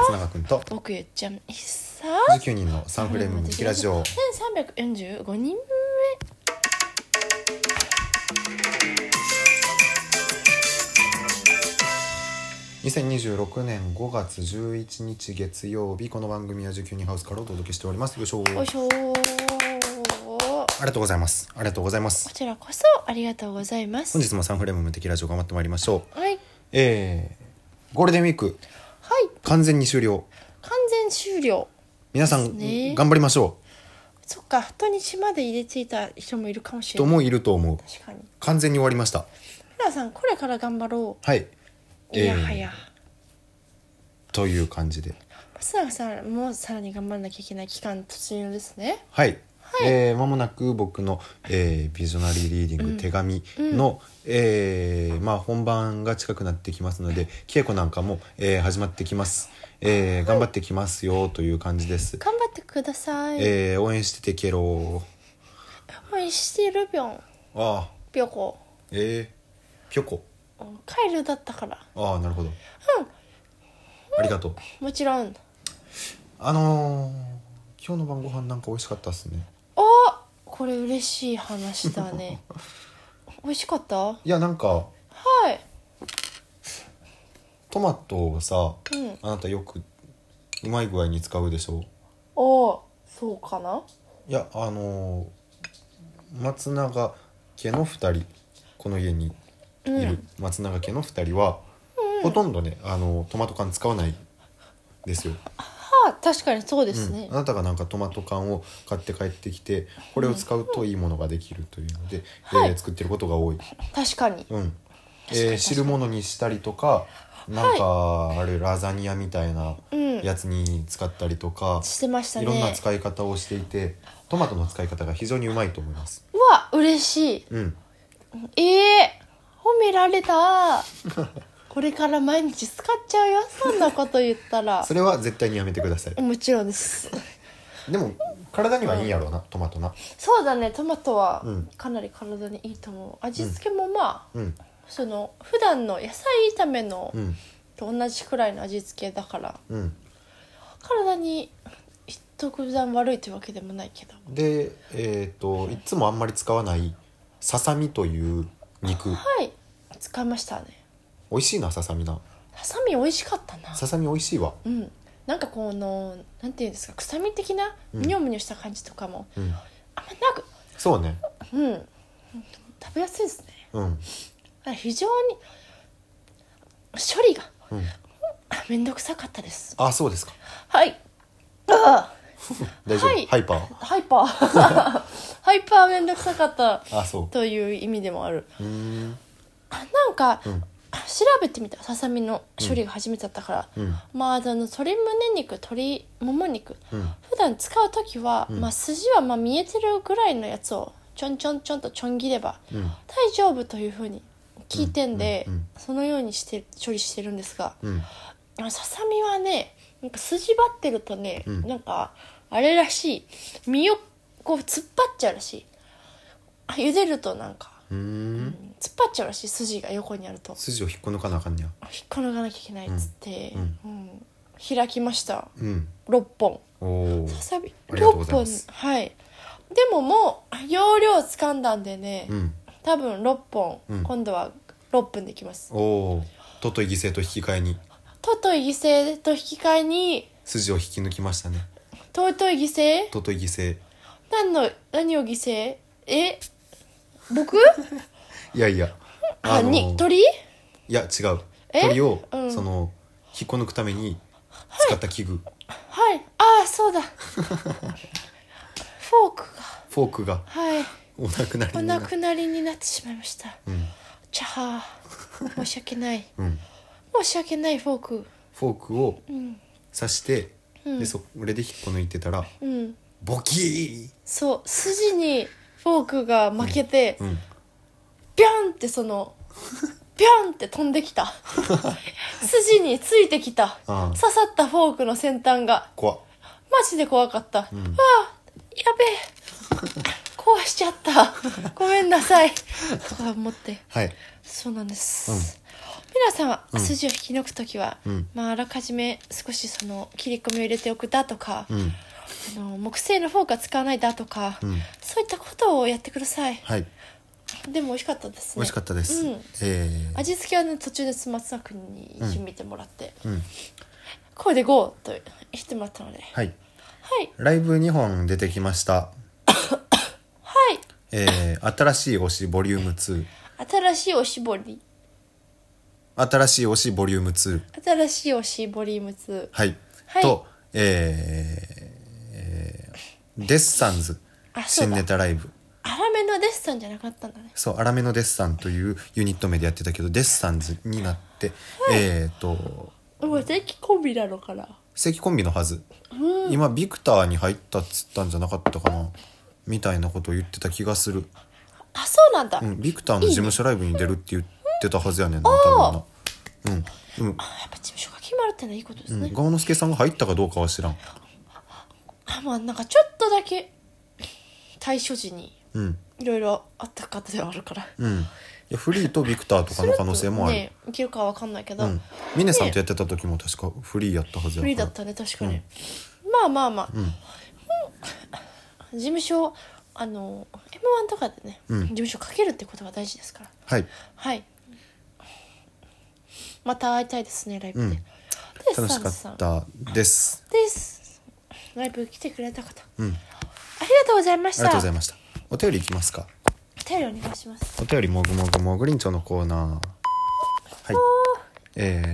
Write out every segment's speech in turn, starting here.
松永くんと僕ゆっちゃんさ 19人のサンフレーム無敵ラジオ 1345人目2026年5月11日月曜日、この番組は19人ハウスからお届けしております。よいしょよいしょ。 ありがとうございます。ありがとうございます。 こちらこそありがとうございます。 本日もサンフレーム無敵ラジオ頑張ってまいりましょう。 はい、 ゴールデンウィークはい、 完全に終了。 完全終了。 皆さん、 ね、 頑張りましょそっか、土日まで入れついた人もいるかもしう。 れない。 ともいると思う。 確かに。 完全に終わりました。 皆さんこれから頑張ろう。 はい。 いやはや。 という感じで。 松永さんもさらに頑張らなきゃいけない期間突入ですね。 はい。間もなく僕の、ビジョナリーリーディング、手紙の、本番が近くなってきますので、稽古なんかも、始まってきます、頑張ってきますよという感じです。 頑張ってください。 応援しててケロー。 応援してるぴょん。 ああ、 ぴょこ。 ぴょこ。 カエルだったから。 ああ、なるほど。ありがとう。 もちろん。 今日の晩ご飯なんか美味しかったっすね。 これ嬉しい話だね。美味しかった？ いや、なんかはい。 トマトをさ、 うん。 あなたよくうまい具合に使うでしょ。 そうかな。 いや、松永家の2人、この家にいる松永家の2人は、ほとんどね、トマト缶使わないですよ。 確かにそうですね。 あなたがなんかトマト缶を買って帰ってきて、これを使うといいものができるというので、作ってることが多い。 確かに。 汁物にしたりとか、なんか、あれラザニアみたいなやつに使ったりとか、 してましたね。 いろんな使い方をしていて、トマトの使い方が非常にうまいと思います。 うわ、嬉しい。褒められた。これから毎日使っちゃうよ、そんなこと言ったら。 それは絶対にやめてください。 もちろんです。 でも体にはいいんやろうな、トマトな。 そうだね、トマトはかなり体にいいと思う。味付けもその普段の野菜炒めのと同じくらいの味付けだから、体に特段悪いというわけでもないけど。 で、いつもあんまり使わないささみという肉。 使いましたね。 美味しいな、ささみな。 ささみ美味しかったな。 ささみ美味しいわ。 なんかこのなんていうんですか、臭み的なむにょむにょした感じとかも、あんまなく。 そうね。 食べやすいですね。非常に処理が、めんどくさかったです。 あ、そうですか。 はい。 大丈夫、ハイパーハイパーめんどくさかったそうという意味でもある。なんか、調べてみた。ささみの処理が初めてだったから、鶏胸肉、鶏もも肉、普段使う時は、筋は見えてるぐらいのやつをちょんちょんちょんとちょん切れば大丈夫というふうに聞いてんで、そのようにして処理してるんですが、ささみはね、なんか筋張ってるとね、なんかあれらしい、身をこう突っ張っちゃうらしい。茹でるとなんか突っ張っちゃうらしい。筋が横にあると筋を引っこ抜かなあかんねや。 引っこ抜かなきゃいけないっつって、開きました、6本。ささみ6本。はい。でももう容量つかんだんでね、多分6本、今度は6分できます。 尊い犠牲と引き換えに尊い犠牲と引き換えに筋を引き抜きましたね。 尊い犠牲。 尊い犠牲。 何を犠牲？僕？ いやいや、 鳥？ いや違う。鳥を、その引っこ抜くために使った器具。 そうだ。フォークがお亡くなりになってしまいました。ちゃは申し訳ない。申し訳ない。フォークを刺して、でそれで引っこ抜いてたら、ボキー。そう筋にフォークが負けて、ビャンってビャンって飛んできた。筋についてきた。刺さったフォークの先端が怖っ。 マジで怖かった。やべえ、壊しちゃった。ごめんなさいとか思って。そうなんです。 皆さんは筋を引き抜くときは、あらかじめ少しその切り込みを入れておくだとか、木製のフォークは使わないだとか、そういったことをやってください。 はい、 でも美味しかったですね。 美味しかったです、 味付けは、途中で松田君に一緒に見てもらって、これで GO と言ってもらったので、 はい、 はい、 ライブ2本出てきました。 はい、 新しい推しボリューム2、 新しい推しボリ新しい推しボリューム2、 新しい推しボリューム2、 はい、 はい、 と、デッサンズ新ネタライブ。 粗めのデッサンじゃなかったんだね。 そう、粗めのデッサンというユニット名でやってたけど、デッサンズになって、 もう正規コンビなのかな。 正規コンビのはず、今ビクターに入ったっつったんじゃなかったかなみたいなことを言ってた気がする。 あ、そうなんだ。 ビクターの事務所ライブに出るって言ってたはずやねんな、多分な。やっぱ事務所が決まるってのはいいことですね。 ガオノスケさんが入ったかどうかは知らん。 なんかちょっとだけ対処時にいろいろあった方ではあるから、 いやフリーとビクターとかの可能性もある。 ね、いけるかは分かんないけど、 ミネさんとやってた時も確かフリーやったはずやから。 フリーだったね、確かに。事務所M1 とかでね、事務所かけるってことが大事ですから。 はい、 はい、また会いたいですね、ライブで。 楽しかったですライブ来てくれた方、 ありがとうございました。 ありがとうございました。お便りいきますか。 お便りお願いします。 お便りもぐもぐもぐりんちょのコーナー。はい、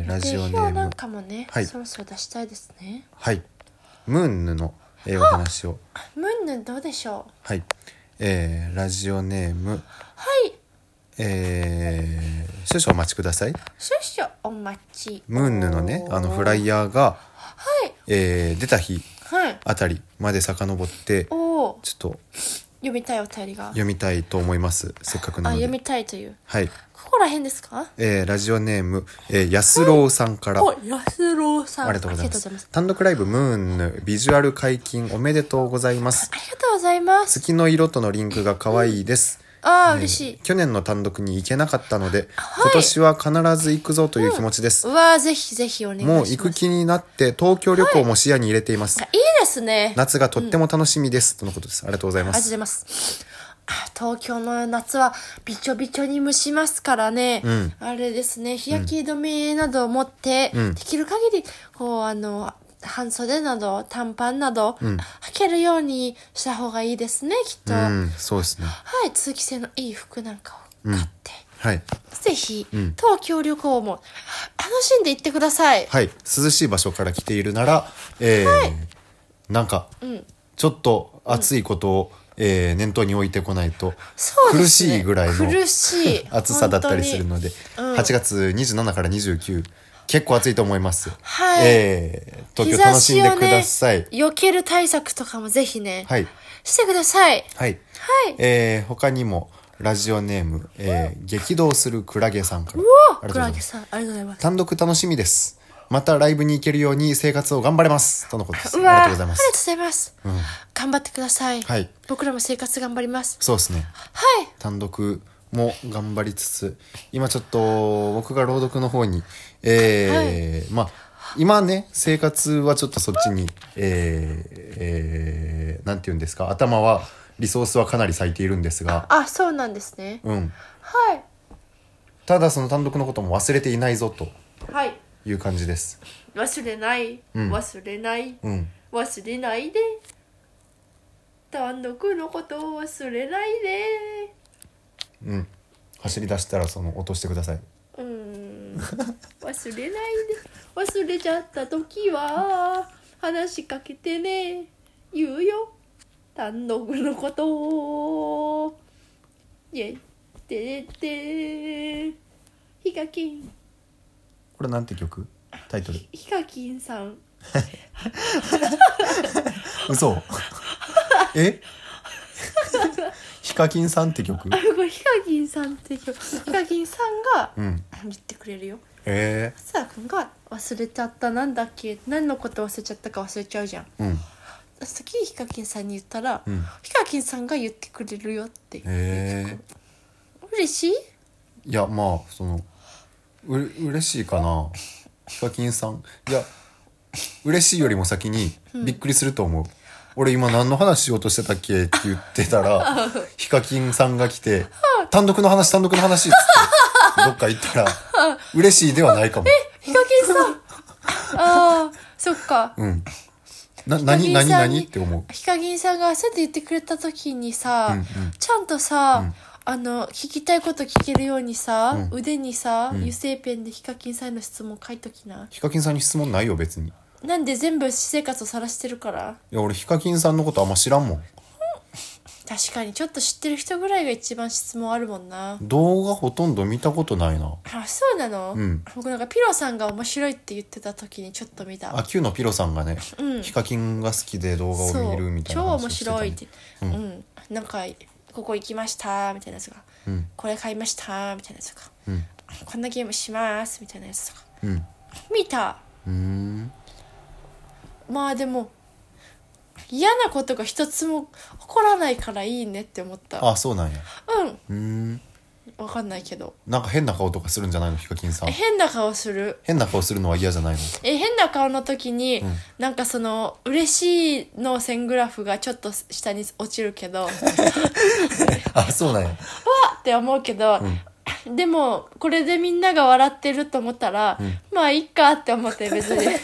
ラジオネームなんかもね、そろそろ出したいですね。 はい、ムーンヌの、お話を。 ムーンヌどうでしょう。 はい、ラジオネーム、 はい、 少々お待ちください。 少々お待ち。 ムーンヌのね、フライヤーが、出た日あたりまで遡って、ちょっと読みたいお便りが読みたいと思います。せっかくなので。 読みたいという。 はい。 ここら辺ですか。 ラジオネーム、やすろうさんから。 やすろうさん。 ありがとうございます。単独ライブムーンヌビジュアル解禁おめでとうございます。 ありがとうございます。 月の色とのリンクが可愛いです。 嬉しい。 去年の単独に行けなかったので、今年は必ず行くぞという気持ちです。 ぜひぜひお願いします。 もう行く気になって東京旅行も視野に入れています。 いいですね。 夏がとっても楽しみです、とのことです。ありがとうございます。 ありがとうございます。東京の夏はびちょびちょに蒸しますからね、あれですね、日焼け止めなどを持って、できる限り半袖など短パンなど、履けるようにした方がいいですね、きっと。 そうですね。 はい、通気性のいい服なんかを買って、ぜひ、東京旅行も楽しんでいってください。 はい、涼しい場所から来ているなら、なんか、ちょっと暑いことを、念頭に置いてこないと苦しいぐらいの暑さだったりするので、8月27から29結構暑いと思います。東京楽しんでください。 避ける対策とかもぜひね、してください。 他にもラジオネーム、激動するクラゲさんから。 クラゲさん、ありがとうございます。 単独楽しみです。またライブに行けるように生活を頑張れます、とのことです。ありがとうございます。 ありがとうございます。頑張ってください。僕らも生活頑張ります。 そうですね。単独も頑張りつつ、今ちょっと僕が朗読の方に、今ね、生活はちょっとそっちに、なんていうんですか、頭はリソースはかなり割いているんですが。 そうなんですね。 ただその単独のことも忘れていないぞという感じです。 忘れない、忘れない、忘れないで、単独のことを忘れないで。 走り出したら落としてください。 忘れないで、忘れちゃった時は話しかけてね、言うよ、単独のことを。イェイててヒカキン。 これなんて曲？タイトル。 ヒカキンさん。 嘘。ヒカキンさんって曲？ これヒカキンさんって曲。ヒカキンさんが言ってくれるよ。松田君が忘れちゃった、なんだっけ、何のこと忘れちゃったか忘れちゃうじゃん。先にヒカキンさんに言ったら、ヒカキンさんが言ってくれるよって。嬉しい？ いや、 嬉しいかな。ヒカキンさん、いや嬉しいよりも先にびっくりすると思う、俺今何の話しようとしてたっけって言ってたらヒカキンさんが来て単独の話っつってどっか行ったら嬉しいではないかも。 ヒカキンさんああそっか。 うん何って思う。 ヒカキンさんがそうやって言ってくれた時にさ、 うんうんちゃんとさ、聞きたいこと聞けるようにさ、腕にさ、油性ペンでヒカキンさんへの質問書いときな。 ヒカキンさんに質問ないよ別に。 なんで全部私生活を晒してるから。 いや俺ヒカキンさんのことあんま知らんもん。 確かにちょっと知ってる人ぐらいが一番質問あるもんな。 動画ほとんど見たことないな。 あ、そうなの、 うん僕なんかピロさんが面白いって言ってた時にちょっと見た。 Q のピロさんがね、ヒカキンが好きで動画を見るみたいな超面話をしてたね白いって、なんかここ行きましたみたいなやつが、これ買いましたみたいなやつとか、こんなゲームしますみたいなやつとか、見た。まあでも嫌なことが一つも起こらないからいいねって思った。 あ、そうなんや。 わかんないけどなんか変な顔とかするんじゃないのヒカキンさん。 変な顔する。 変な顔するのは嫌じゃないの。 変な顔の時に、なんかその嬉しいの線グラフがちょっと下に落ちるけどあ、そうなんや。 わっって思うけど、でもこれでみんなが笑ってると思ったら、まあいいかって思って別に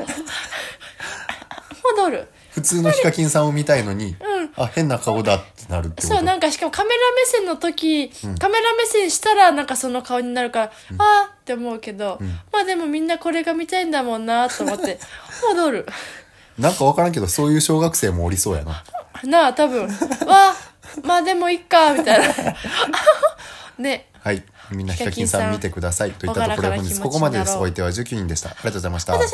戻る。 普通のヒカキンさんを見たいのに、あ、変な顔だってなるってこと。 そう、なんかしかもカメラ目線の時、カメラ目線したらなんかその顔になるから、あーって思うけど、まあでもみんなこれが見たいんだもんなと思って戻る。 なんかわからんけどそういう小学生もおりそうやな。 なあ多分わまあでもいっかみたいなね。 はい、みんなヒカキンさん見てくださいといったところで本日ここまでです。お相手は19人でした。ありがとうございました。